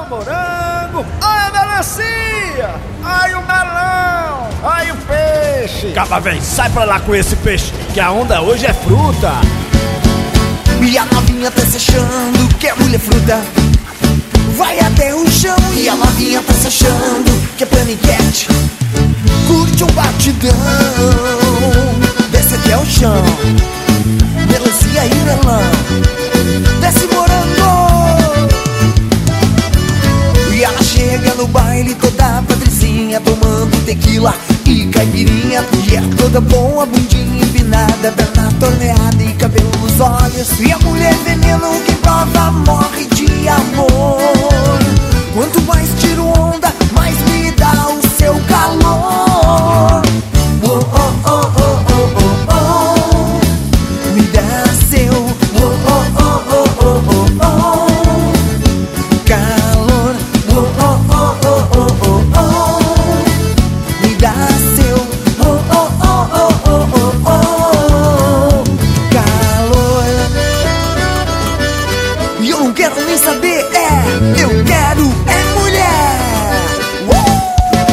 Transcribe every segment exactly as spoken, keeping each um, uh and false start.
morango, ai a melancia, ai o melão, ai o peixe. Caba, véi, sai pra lá com esse peixe, que a onda hoje é fruta. E a novinha tá se achando que é mulher fruta. Vai até o chão e a novinha tá se achando que é paniquete. Curte um batidão, desce até o chão, melancia e melão, desce morango. E ela chega no baile toda patricinha, tomando tequila e caipirinha. E é toda boa, bundinha empinada, perna torneada e cabelo nos olhos. E a mulher veneno, quem prova morre de amor. Quanto mais tiro onda, mais me dá o seu calor. Oh, oh, oh, oh, oh, oh, oh. Me dá seu oh, oh, oh, oh, oh, oh, oh. Calor. Oh, oh, oh, oh, oh, oh, oh. Me dá seu oh, oh, oh, oh, oh, oh, oh. Calor. E eu não quero nem saber, é, eu quero é mulher. uh!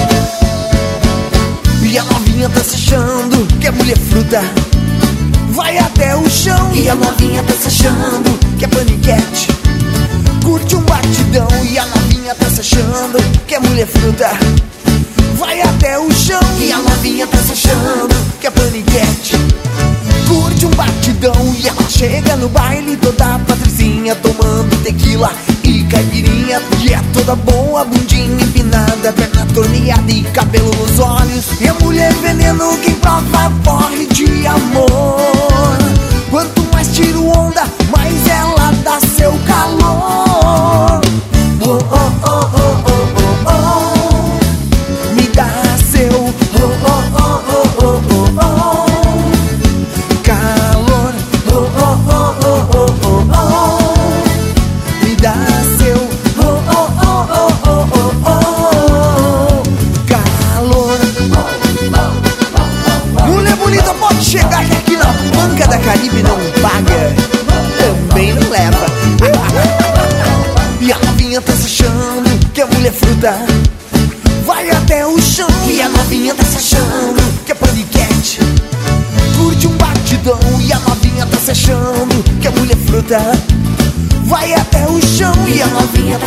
E a novinha tá se achando que é mulher fruta. Vai até o chão e a novinha tá se achando que é paniquete. Curte um batidão e a novinha tá se achando que é mulher fruta. Vai até o chão e a novinha tá se achando que é paniquete. Curte um batidão e ela chega no baile toda patricinha, tomando tequila e caipirinha. E é toda boa, bundinha empinada, perna torneada e cabelo nos olhos. E a mulher veneno, quem prova morre de amor. Quanto mais tiro onda, mais ela dá seu calor. Oh, oh, oh, oh, oh, oh, oh. Me dá seu oh, oh, oh, oh, oh, oh, oh. Calor. Oh, oh, oh, oh, oh, oh, oh. Me dá seu oh, oh, oh, oh, oh, oh, oh. Calor. Mulher bonita pode chegar que aqui na banca da Caribe não paga, também não leva. E a novinha tá se achando que é mulher fruta. Vai até o chão e a novinha tá se achando que é paniquete. Curte um batidão e a novinha tá se achando que é mulher fruta. Vai até o chão e a novinha tá